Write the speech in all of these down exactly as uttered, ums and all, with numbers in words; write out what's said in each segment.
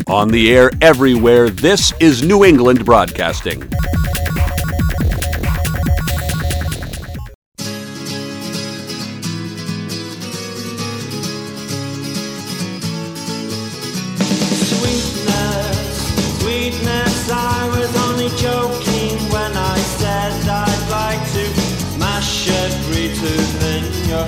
On the air everywhere, this is New England Broadcasting. Sweetness, sweetness, I was only joking when I said I'd like to mash every tooth in your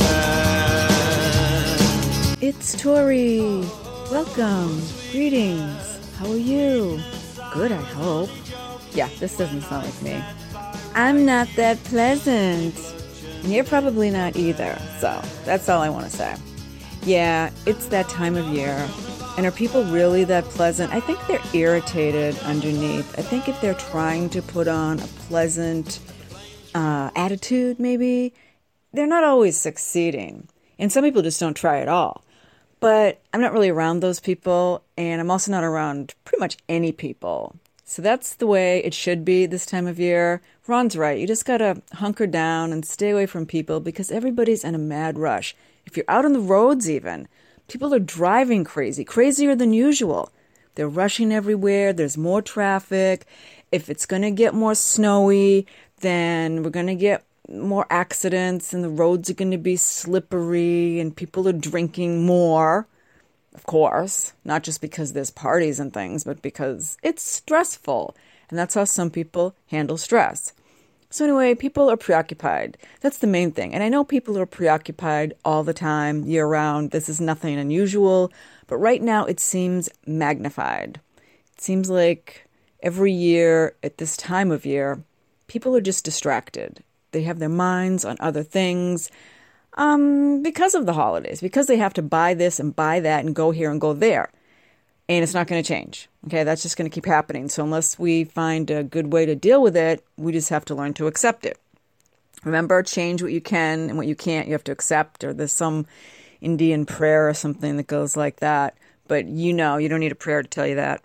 head. It's Tori. Welcome. Greetings. How are you? Good, I hope. Yeah, this doesn't sound like me. I'm not that pleasant. And you're probably not either. So that's all I want to say. Yeah, it's that time of year. And are people really that pleasant? I think they're irritated underneath. I think if they're trying to put on a pleasant uh, attitude, maybe, they're not always succeeding. And some people just don't try at all. But I'm not really around those people, and I'm also not around pretty much any people. So that's the way it should be this time of year. Ron's right. You just got to hunker down and stay away from people because everybody's in a mad rush. If you're out on the roads even, people are driving crazy, crazier than usual. They're rushing everywhere. There's more traffic. If it's going to get more snowy, then we're going to get more accidents and the roads are going to be slippery and people are drinking more, of course, not just because there's parties and things, but because it's stressful. And that's how some people handle stress. So anyway, people are preoccupied. That's the main thing. And I know people are preoccupied all the time, year round. This is nothing unusual. But right now it seems magnified. It seems like every year at this time of year, people are just distracted. They have their minds on other things um, because of the holidays, because they have to buy this and buy that and go here and go there. And it's not going to change. Okay, that's just going to keep happening. So unless we find a good way to deal with it, we just have to learn to accept it. Remember, change what you can and what you can't, you have to accept. Or there's some Indian prayer or something that goes like that. But you know, you don't need a prayer to tell you that.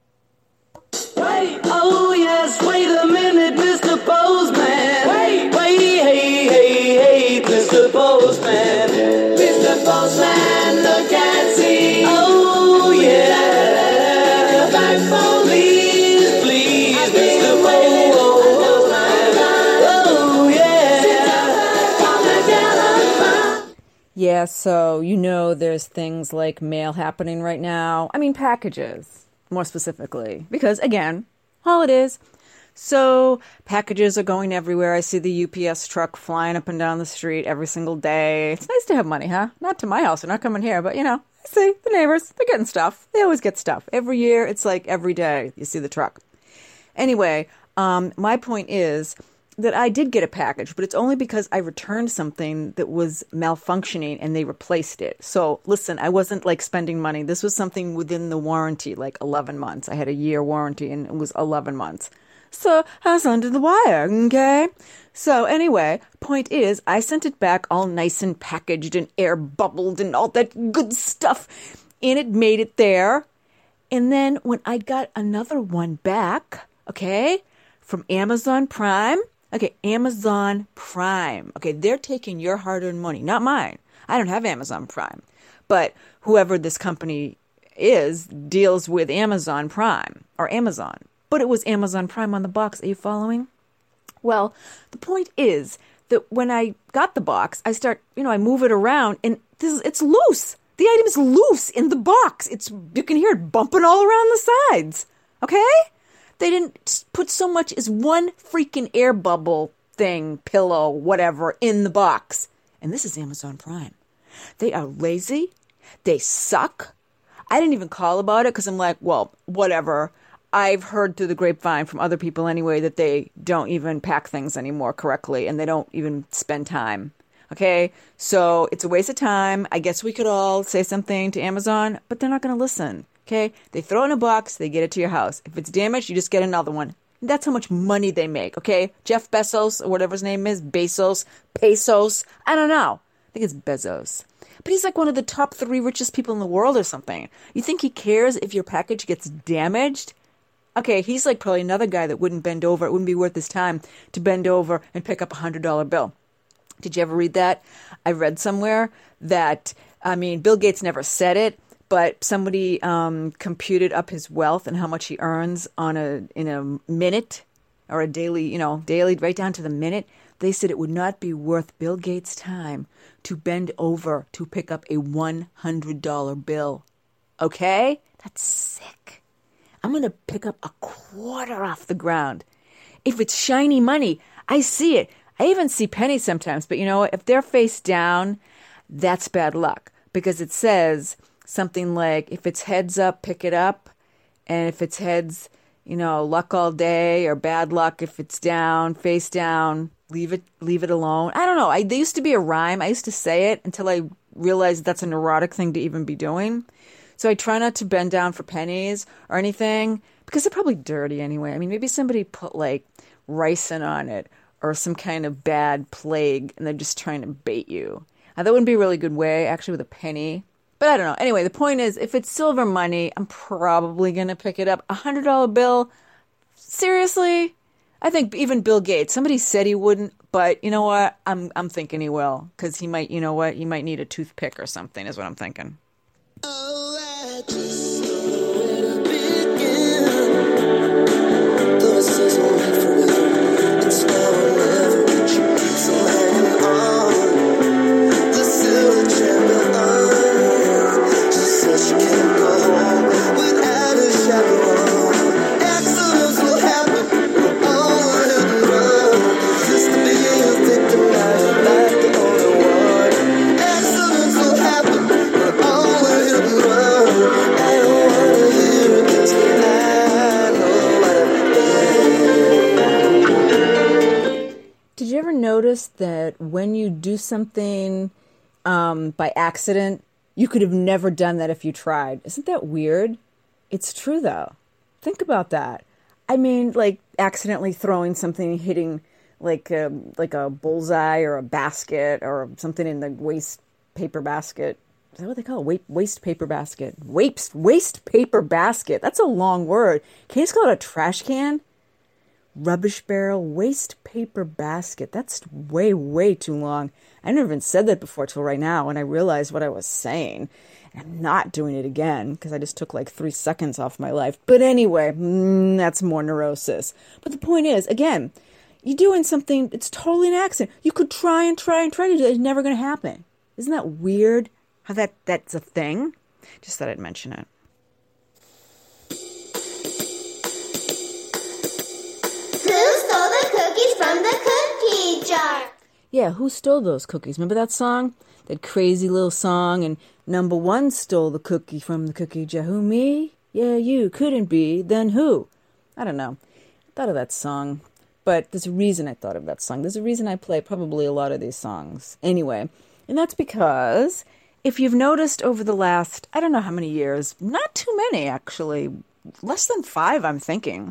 Wait, oh yes, wait a minute, Mister Postman. Wait, wait, hey, hey, hey, Mister Postman. Mister Postman, look and see. Oh yeah, back for please, please, Mister Postman. Oh yeah. Yeah, so you know there's things like mail happening right now. I mean packages. More specifically, because again, holidays. So packages are going everywhere. I see the U P S truck flying up and down the street every single day. It's nice to have money, huh? Not to my house. They're not coming here, but you know, I see the neighbors. They're getting stuff. They always get stuff. Every year, it's like every day you see the truck. Anyway, um, my point is that I did get a package, but it's only because I returned something that was malfunctioning and they replaced it. So listen, I wasn't like spending money. This was something within the warranty, like eleven months. I had a year warranty and it was eleven months. So I was under the wire, okay? So anyway, point is, I sent it back all nice and packaged and air bubbled and all that good stuff. And it made it there. And then when I got another one back, okay, from Amazon Prime, Okay, Amazon Prime. Okay, they're taking your hard-earned money, not mine. I don't have Amazon Prime. But whoever this company is deals with Amazon Prime or Amazon. But it was Amazon Prime on the box. Are you following? Well, the point is that when I got the box, I start, you know, I move it around and this is, it's loose. The item is loose in the box. It's you can hear it bumping all around the sides. Okay? They didn't put so much as one freaking air bubble thing, pillow, whatever, in the box. And this is Amazon Prime. They are lazy. They suck. I didn't even call about it because I'm like, well, whatever. I've heard through the grapevine from other people anyway that they don't even pack things anymore correctly and they don't even spend time. Okay? So it's a waste of time. I guess we could all say something to Amazon, but they're not going to listen. Okay, they throw it in a box, they get it to your house. If it's damaged, you just get another one. And that's how much money they make, okay? Jeff Bezos, or whatever his name is, Bezos, Pesos, I don't know. I think it's Bezos. But he's like one of the top three richest people in the world or something. You think he cares if your package gets damaged? Okay, he's like probably another guy that wouldn't bend over. It wouldn't be worth his time to bend over and pick up a one hundred dollar bill. Did you ever read that? I read somewhere that, I mean, Bill Gates never said it, but somebody um, computed up his wealth and how much he earns on a in a minute or a daily, you know, daily, right down to the minute. They said it would not be worth Bill Gates' time to bend over to pick up a one hundred dollar bill. Okay? That's sick. I'm going to pick up a quarter off the ground. If it's shiny money, I see it. I even see pennies sometimes, but you know what? If they're face down, that's bad luck because it says something like, if it's heads up, pick it up. And if it's heads, you know, luck all day, or bad luck if it's down, face down, leave it leave it alone. I don't know. I, there used to be a rhyme. I used to say it until I realized that's a neurotic thing to even be doing. So I try not to bend down for pennies or anything because they're probably dirty anyway. I mean, maybe somebody put like ricin on it or some kind of bad plague and they're just trying to bait you. Now, that wouldn't be a really good way, actually, with a penny. But I don't know. Anyway, the point is, if it's silver money, I'm probably going to pick it up. A one hundred dollar bill? Seriously? I think even Bill Gates, somebody said he wouldn't, but you know what? I'm I'm thinking he will, because he might, you know what? He might need a toothpick or something, is what I'm thinking. Oh, I just know where to begin. Though it says we'll meet forever, it's now or never. But you keep so hanging on. The silver champion, she says she can't go home without a chaperone. Accidents will happen, we're all hit and run. Just to be a victim, now you're like the only one. Accidents will happen, we're all hit and run. I don't wanna hear it, 'cause I know what I've done. Did you ever notice that when you do something um, by accident, you could have never done that if you tried? Isn't that weird? It's true, though. Think about that. I mean, like accidentally throwing something, hitting like a, like a bullseye or a basket or something in the waste paper basket. Is that what they call it? Waste, waste paper basket. Waste, waste paper basket. That's a long word. Can you just call it a trash can? Rubbish barrel, waste paper basket. That's way, way too long. I never even said that before till right now when I realized what I was saying. And I'm not doing it again because I just took like three seconds off my life. But anyway, mm, that's more neurosis. But the point is, again, you're doing something, it's totally an accident. You could try and try and try to do it. It's never going to happen. Isn't that weird how that, that's a thing? Just thought I'd mention it. Who stole the cookies from the cookie jar? Yeah, who stole those cookies? Remember that song? That crazy little song, and number one stole the cookie from the cookie jar. Who, me? Yeah, you. Couldn't be. Then who? I don't know. I thought of that song, but there's a reason I thought of that song. There's a reason I play probably a lot of these songs. Anyway, and that's because if you've noticed over the last, I don't know how many years, not too many actually, less than five I'm thinking,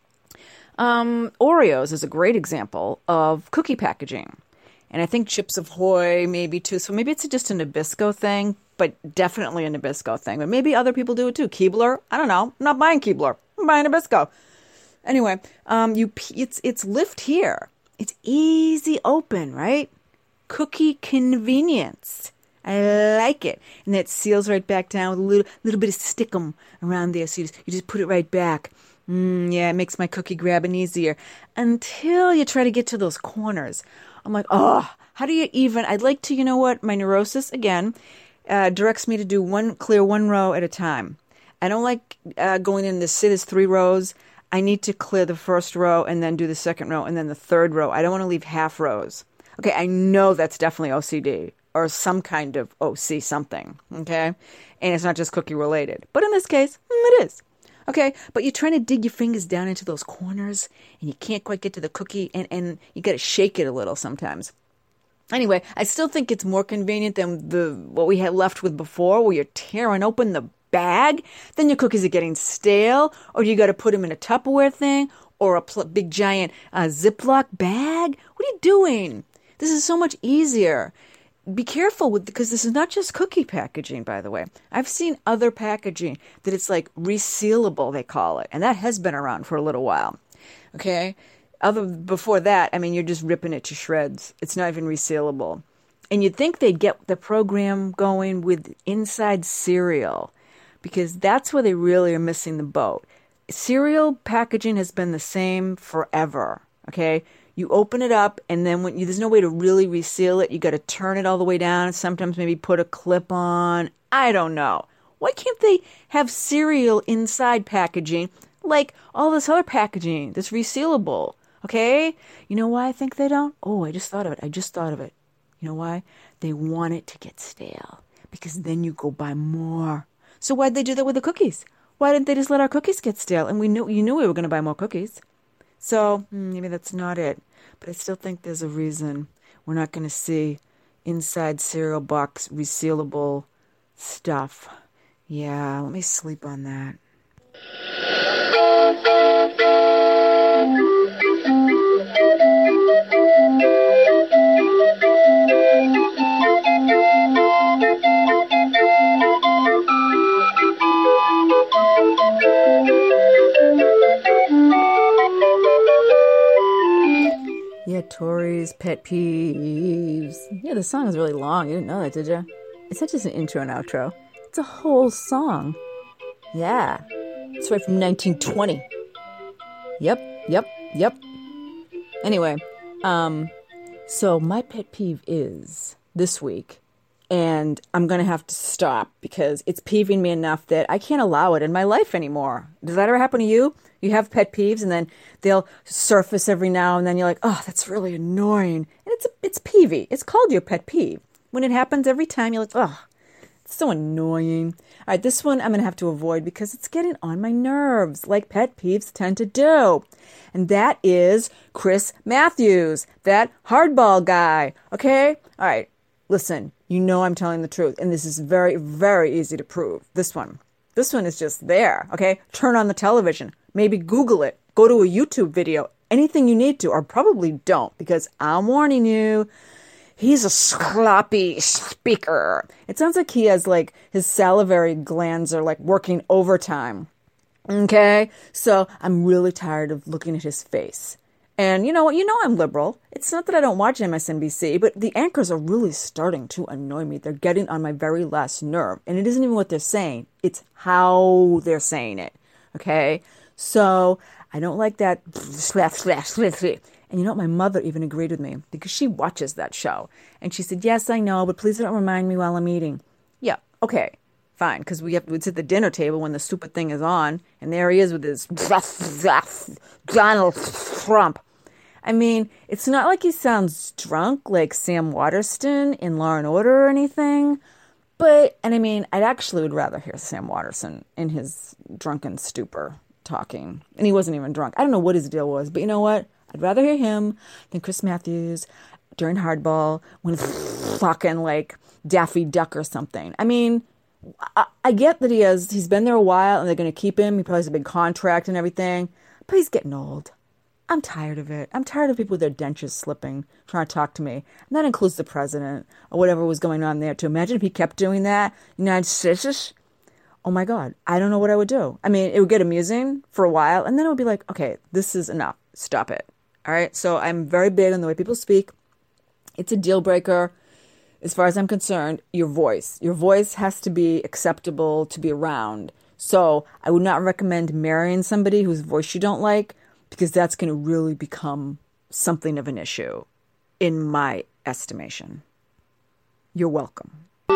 Um, Oreos is a great example of cookie packaging. And I think Chips Ahoy maybe too. So maybe it's just a Nabisco thing, but definitely a Nabisco thing. But maybe other people do it too. Keebler, I don't know. I'm not buying Keebler. I'm buying Nabisco. Anyway, um, you it's it's lift here. It's easy open, right? Cookie convenience. I like it. And that seals right back down with a little little bit of stickum around there. So you just, you just put it right back. Mm, yeah, it makes my cookie grabbing easier. Until you try to get to those corners. I'm like, oh, how do you even... I'd like to, you know what? My neurosis, again, uh, directs me to do one, clear one row at a time. I don't like uh, going in this, say there's three rows. I need to clear the first row and then do the second row and then the third row. I don't want to leave half rows. Okay, I know that's definitely O C D or some kind of O C something, okay? And it's not just cookie related. But in this case, it is. Okay, but you're trying to dig your fingers down into those corners and you can't quite get to the cookie and, and you got to shake it a little sometimes. Anyway, I still think it's more convenient than the what we had left with before where you're tearing open the bag. Then your cookies are getting stale or you got to put them in a Tupperware thing or a pl- big giant uh, Ziploc bag. What are you doing? This is so much easier. Be careful with because this is not just cookie packaging, by the way. I've seen other packaging that it's like resealable, they call it. And that has been around for a little while. Okay? Other before that, I mean, you're just ripping it to shreds. It's not even resealable. And you'd think they'd get the program going with inside cereal. because that's where they really are missing the boat. Cereal packaging has been the same forever, okay? You open it up, and then when you, there's no way to really reseal it. You got to turn it all the way down, and sometimes maybe put a clip on. I don't know. Why can't they have cereal inside packaging like all this other packaging that's resealable? Okay? You know why I think they don't? Oh, I just thought of it. I just thought of it. You know why? They want it to get stale, because then you go buy more. So why'd they do that with the cookies? Why didn't they just let our cookies get stale? And we knew you knew we were going to buy more cookies. So maybe that's not it. But I still think there's a reason we're not going to see inside cereal box resealable stuff. Yeah, let me sleep on that. Yeah, Tori's pet peeves. Yeah, the song is really long. You didn't know that, did you? It's not just an intro and outro. It's a whole song. Yeah. It's right from nineteen twenty. Yep, yep, yep. Anyway, um, so my pet peeve is this week, and I'm going to have to stop because it's peeving me enough that I can't allow it in my life anymore. Does that ever happen to you? You have pet peeves, and then they'll surface every now and then. You're like, oh, that's really annoying. And it's it's peevy. It's called your pet peeve. When it happens every time, you're like, oh, it's so annoying. All right, this one I'm going to have to avoid because it's getting on my nerves, like pet peeves tend to do. And that is Chris Matthews, that hardball guy. Okay? All right, listen, you know I'm telling the truth, and this is very, very easy to prove. This one. This one is just there, okay? Turn on the television. Maybe Google it. Go to a YouTube video. Anything you need to, or probably don't, because I'm warning you, he's a sloppy speaker. It sounds like he has, like, his salivary glands are, like, working overtime, okay? So I'm really tired of looking at his face. And you know what? You know I'm liberal. It's not that I don't watch M S N B C, but the anchors are really starting to annoy me. They're getting on my very last nerve. And it isn't even what they're saying. It's how they're saying it. Okay? So I don't like that. And you know what? My mother even agreed with me because she watches that show. And she said, yes, I know, but please don't remind me while I'm eating. Yeah, okay, fine. Because we have to sit at the dinner table when the stupid thing is on. And there he is with his Donald Trump. I mean, it's not like he sounds drunk like Sam Waterston in Law and Order or anything. But, and I mean, I actually would rather hear Sam Waterston in his drunken stupor talking. And he wasn't even drunk. I don't know what his deal was, but you know what? I'd rather hear him than Chris Matthews during Hardball when it's fucking like Daffy Duck or something. I mean, I, I get that he has, he's been there a while and they're going to keep him. He probably has a big contract and everything, but he's getting old. I'm tired of it. I'm tired of people with their dentures slipping, trying to talk to me. And that includes the president or whatever was going on there too. Imagine if he kept doing that. United States. Oh my God. I don't know what I would do. I mean, it would get amusing for a while. And then it would be like, okay, this is enough. Stop it. All right. So I'm very big on the way people speak. It's a deal breaker. As far as I'm concerned, your voice. Your voice has to be acceptable to be around. So I would not recommend marrying somebody whose voice you don't like, because that's going to really become something of an issue, in my estimation. You're welcome.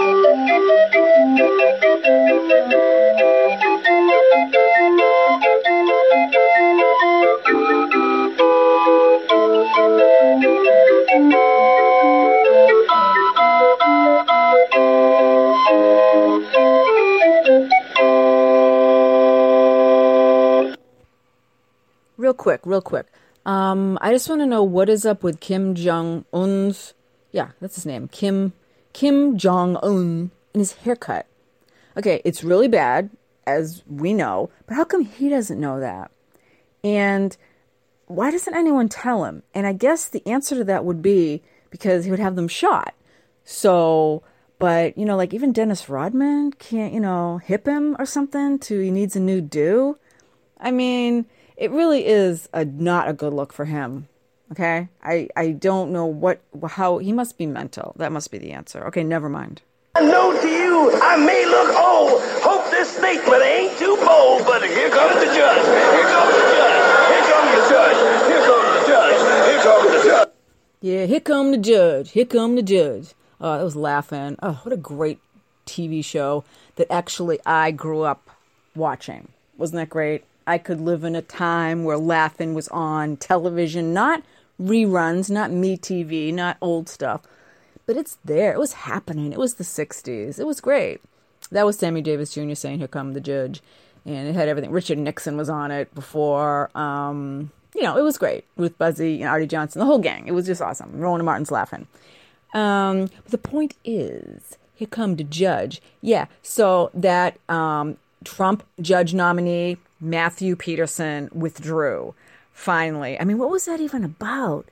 Real quick, real quick. Um, I just want to know what is up with Kim Jong-un's, yeah, that's his name, Kim Kim Jong-un, and his haircut. Okay, it's really bad, as we know, but how come he doesn't know that? And why doesn't anyone tell him? And I guess the answer to that would be because he would have them shot. So, but, you know, like even Dennis Rodman can't, you know, hip him or something to he needs a new do. I mean, it really is a not a good look for him. Okay? I, I don't know what, how, he must be mental. That must be the answer. Okay, never mind. I know to you, I may look old. Hope this statement ain't too bold, but here comes the judge. Here comes the judge. Here comes the judge. Here comes the judge. Here comes the judge. Yeah, here come the judge. Here come the judge. Oh, I was laughing. Oh, what a great T V show that actually I grew up watching. Wasn't that great? I could live in a time where Laugh-In was on television, not reruns, not Me T V, not old stuff. But it's there. It was happening. It was the sixties. It was great. That was Sammy Davis Junior saying, here come the judge. And it had everything. Richard Nixon was on it before. Um, you know, it was great. Ruth Buzzy and Artie Johnson, the whole gang. It was just awesome. Rona Martin's laughing. Um, but the point is, here come the judge. Yeah, so that um, Trump judge nominee, Matthew Peterson, withdrew. Finally. I mean, what was that even about?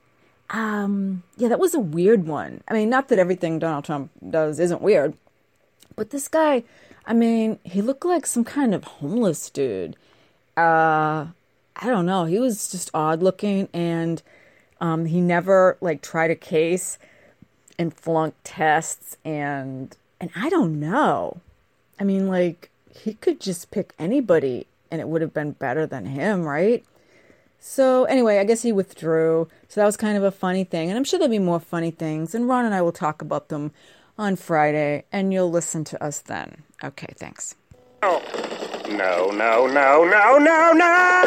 Um, yeah, that was a weird one. I mean, not that everything Donald Trump does isn't weird, but this guy, I mean, he looked like some kind of homeless dude. Uh, I don't know. He was just odd looking, and um, he never like tried a case and flunked tests, and and I don't know. I mean, like, he could just pick anybody, and it would have been better than him, right? So anyway, I guess he withdrew. So that was kind of a funny thing. And I'm sure there'll be more funny things. And Ron and I will talk about them on Friday. And you'll listen to us then. Okay, thanks. No, no, no, no, no, no, no.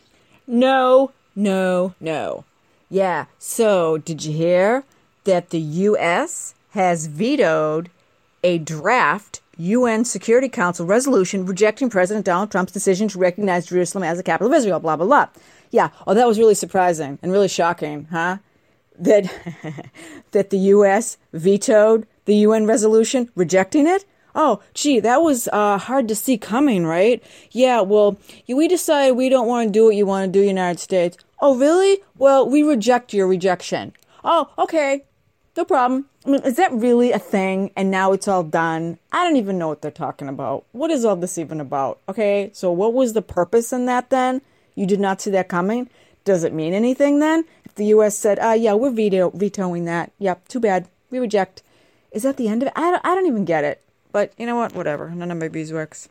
No, no, no. Yeah, so did you hear that the U S has vetoed a draft U N Security Council resolution rejecting President Donald Trump's decision to recognize Jerusalem as the capital of Israel, blah, blah, blah. Yeah, oh, that was really surprising and really shocking, huh? That that the U S vetoed the U N resolution rejecting it? Oh, gee, that was uh, hard to see coming, right? Yeah, well, we decided we don't want to do what you want to do, United States. Oh, really? Well, we reject your rejection. Oh, okay. No problem. I mean, is that really a thing? And now it's all done? I don't even know what they're talking about. What is all this even about? Okay, so what was the purpose in that then? You did not see that coming? Does it mean anything then? If the U S said, uh, yeah, we're veto- vetoing that. Yep, too bad. We reject. Is that the end of it? I don't, I don't even get it. But you know what? Whatever. None of my beeswax.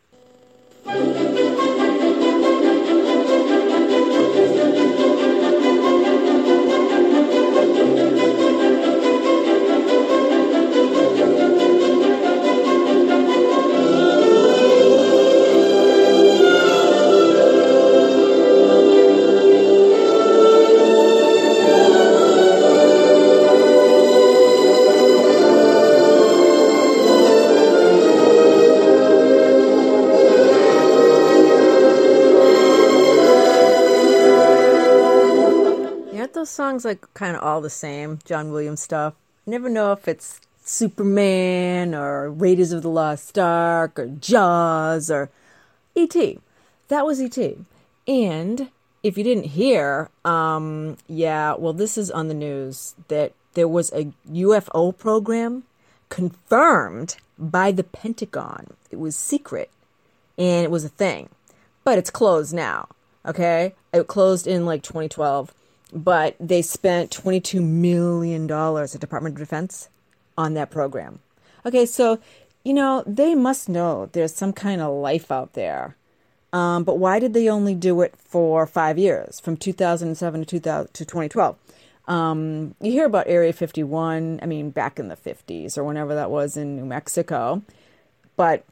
Songs like kind of all the same John Williams stuff. You never know if it's Superman or Raiders of the Lost Ark or Jaws or E T. That was E T. And if you didn't hear, um, yeah, well, this is on the news that there was a U F O program confirmed by the Pentagon. It was secret and it was a thing, but it's closed now. Okay, it closed in like twenty twelve. But they spent twenty-two million dollars at Department of Defense on that program. Okay, so, you know, they must know there's some kind of life out there. Um, but why did they only do it for five years, from two thousand seven to two thousand to twenty twelve? Um, you hear about Area fifty-one, I mean, back in the fifties or whenever that was in New Mexico. But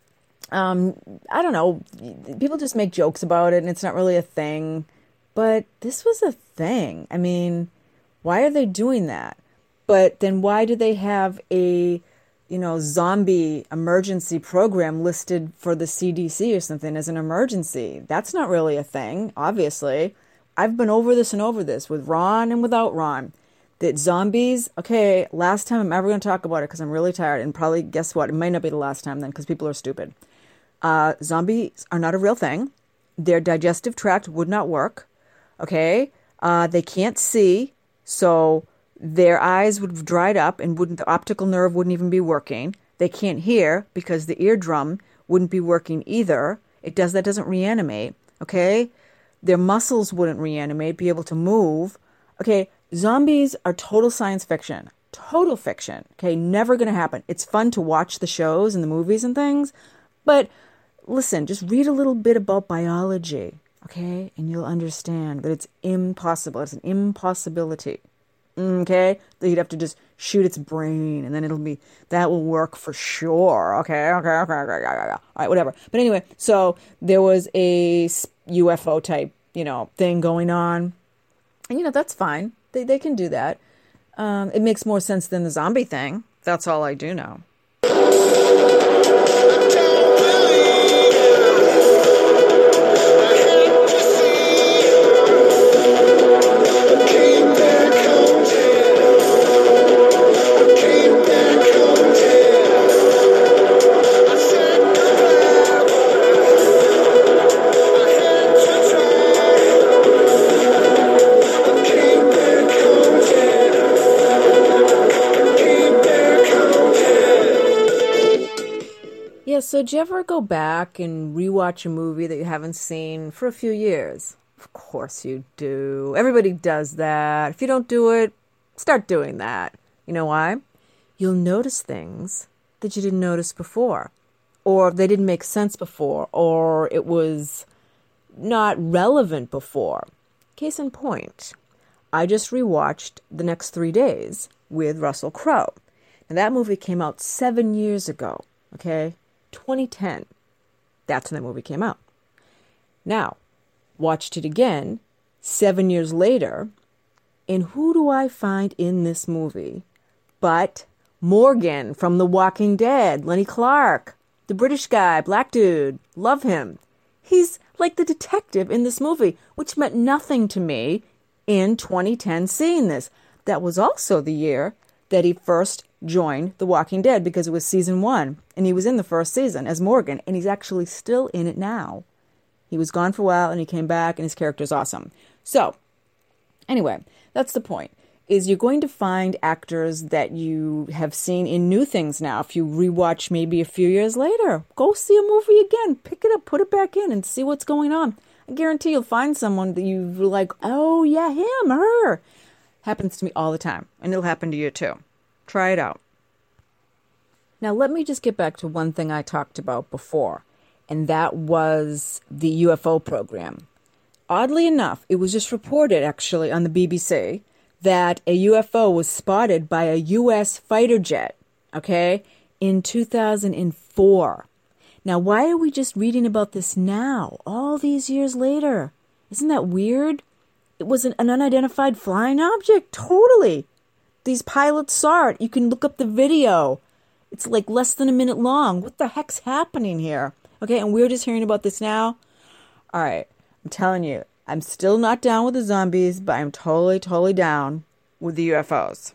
um, I don't know, people just make jokes about it and it's not really a thing. But this was a thing. I mean, why are they doing that? But then why do they have a, you know, zombie emergency program listed for the C D C or something as an emergency? That's not really a thing, obviously. I've been over this and over this with Ron and without Ron. That zombies, okay, last time I'm ever going to talk about it because I'm really tired. And probably, guess what? It might not be the last time then because people are stupid. Uh, zombies are not a real thing. Their digestive tract would not work. Okay, uh, they can't see, so their eyes would have dried up and wouldn't the optical nerve wouldn't even be working. They can't hear because the eardrum wouldn't be working either. It does that doesn't reanimate. Okay, their muscles wouldn't reanimate, be able to move. Okay, zombies are total science fiction, total fiction. Okay, never going to happen. It's fun to watch the shows and the movies and things, but listen, just read a little bit about biology, okay? And you'll understand that it's impossible. It's an impossibility, okay? That you'd have to just shoot its brain, and then it'll be, that will work for sure, okay? Okay, okay, okay, okay, okay. All right, whatever. But anyway, so there was a U F O type, you know, thing going on. And, you know, that's fine. They, they can do that. Um, it makes more sense than the zombie thing. That's all I do know. Yeah, so did you ever go back and rewatch a movie that you haven't seen for a few years? Of course you do. Everybody does that. If you don't do it, start doing that. You know why? You'll notice things that you didn't notice before, or they didn't make sense before, or it was not relevant before. Case in point, I just rewatched The Next Three Days with Russell Crowe. Now, that movie came out seven years ago, okay? twenty ten. That's when that movie came out. Now, watched it again seven years later, and who do I find in this movie but Morgan from The Walking Dead, Lenny Clark, the British guy, black dude, love him. He's like the detective in this movie, which meant nothing to me in twenty ten seeing this. That was also the year that he first joined The Walking Dead, because it was season one, and he was in the first season as Morgan, and he's actually still in it now. He was gone for a while, and he came back, and his character's awesome. So, anyway, that's the point, is you're going to find actors that you have seen in new things now. If you rewatch maybe a few years later, go see a movie again, pick it up, put it back in, and see what's going on. I guarantee you'll find someone that you like, oh, yeah, him, her. Happens to me all the time, and it'll happen to you too. Try it out. Now, let me just get back to one thing I talked about before, and that was the U F O program. Oddly enough, it was just reported, actually, on the B B C that a U F O was spotted by a U S fighter jet, okay, in two thousand four. Now, why are we just reading about this now, all these years later? Isn't that weird? It was an, an unidentified flying object, totally. These pilots saw it. You can look up the video. It's like less than a minute long. What the heck's happening here? Okay, and we're just hearing about this now? All right, I'm telling you, I'm still not down with the zombies, but I'm totally, totally down with the U F Os.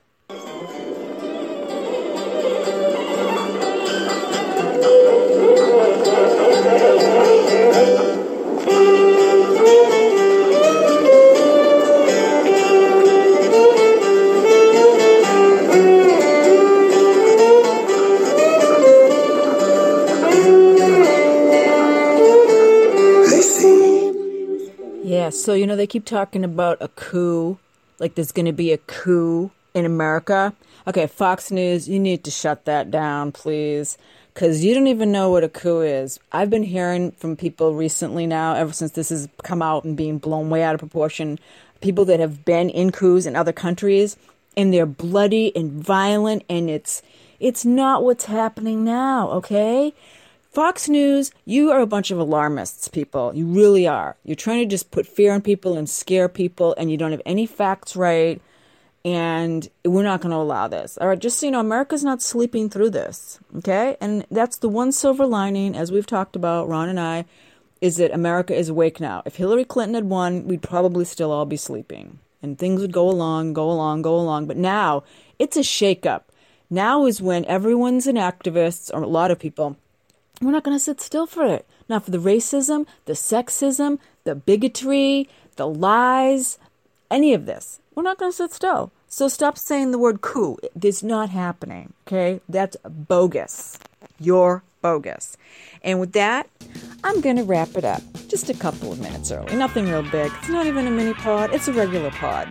Yeah, so, you know, they keep talking about a coup, like there's going to be a coup in America. Okay, Fox News, you need to shut that down, please, because you don't even know what a coup is. I've been hearing from people recently now, ever since this has come out and being blown way out of proportion, people that have been in coups in other countries, and they're bloody and violent, and it's it's not what's happening now, okay? Fox News, you are a bunch of alarmists, people. You really are. You're trying to just put fear in people and scare people, and you don't have any facts right, and we're not going to allow this. All right, just so you know, America's not sleeping through this, okay? And that's the one silver lining, as we've talked about, Ron and I, is that America is awake now. If Hillary Clinton had won, we'd probably still all be sleeping, and things would go along, go along, go along. But now, it's a shakeup. Now is when everyone's an activist, or a lot of people. We're not going to sit still for it. Not for the racism, the sexism, the bigotry, the lies, any of this. We're not going to sit still. So stop saying the word coup. It's not happening, okay? That's bogus. You're bogus. And with that, I'm going to wrap it up. Just a couple of minutes early. Nothing real big. It's not even a mini pod. It's a regular pod.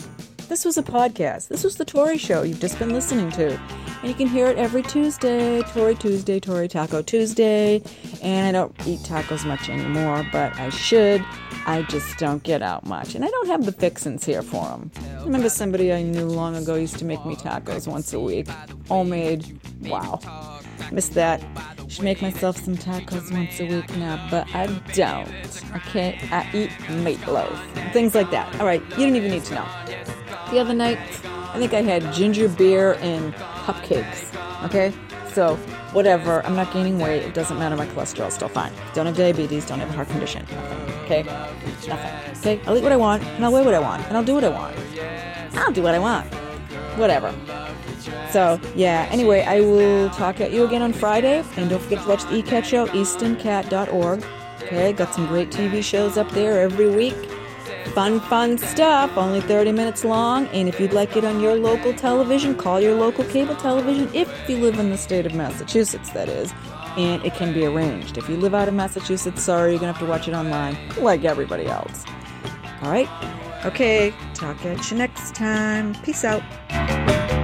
This was a podcast. This was the Tori Show you've just been listening to. And you can hear it every Tuesday, Tori Tuesday, Tori Taco Tuesday. And I don't eat tacos much anymore, but I should. I just don't get out much. And I don't have the fixins here for them. I remember somebody I knew long ago used to make me tacos once a week. Homemade. Wow. Miss that. Should make myself some tacos once a week now, but I don't. Okay? I eat meatloaf. Things like that. All right. You don't even need to know. The other night, I think I had ginger beer and cupcakes. Okay? So, whatever. I'm not gaining weight. It doesn't matter. My cholesterol's still fine. Don't have diabetes. Don't have a heart condition. Nothing. Okay? Nothing. Okay? I'll eat what I want, and I'll weigh what I want, and I'll do what I want. I'll do what I want. Whatever. So, yeah. Anyway, I will talk at you again on Friday. And don't forget to watch the E CAT show, easton cat dot org. Okay? Got some great T V shows up there every week. Fun, fun stuff. Only thirty minutes long. And if you'd like it on your local television, call your local cable television if you live in the state of Massachusetts, that is. And it can be arranged. If you live out of Massachusetts, sorry, you're going to have to watch it online, like everybody else. All right? Okay. Talk at you next time. Peace out.